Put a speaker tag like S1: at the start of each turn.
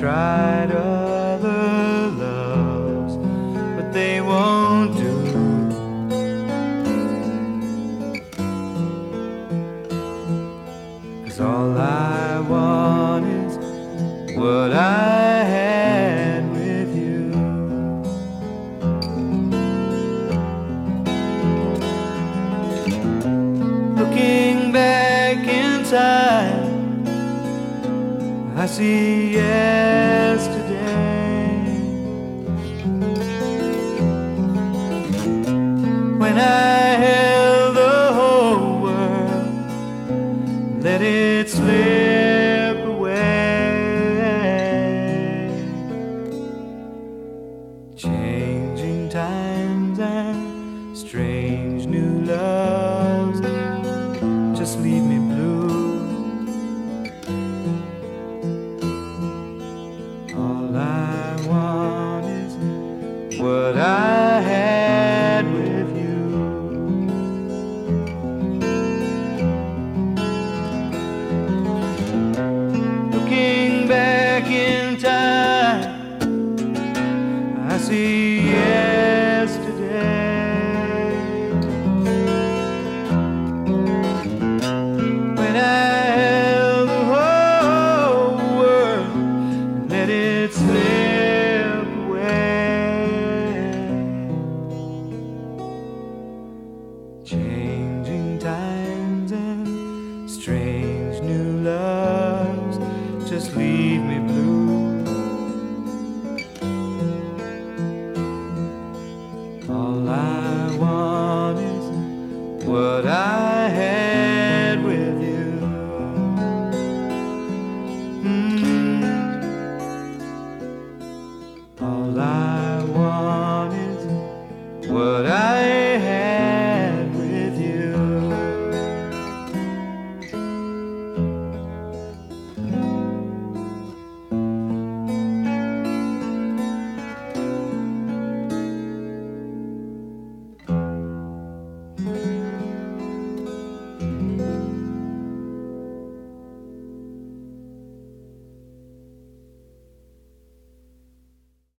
S1: tried other loves, but they won't do. 'Cause all I want is what I had with you. Looking back in time, I see yesterday, when I held the whole world, let it slip away. Changing times and strange new loves just leave me blue. All I want is what I had with you. Looking back in time, I see yesterday, when I held the whole world and let it slip away. Changing times and strange new loves just leave me blue. All I want is what I had.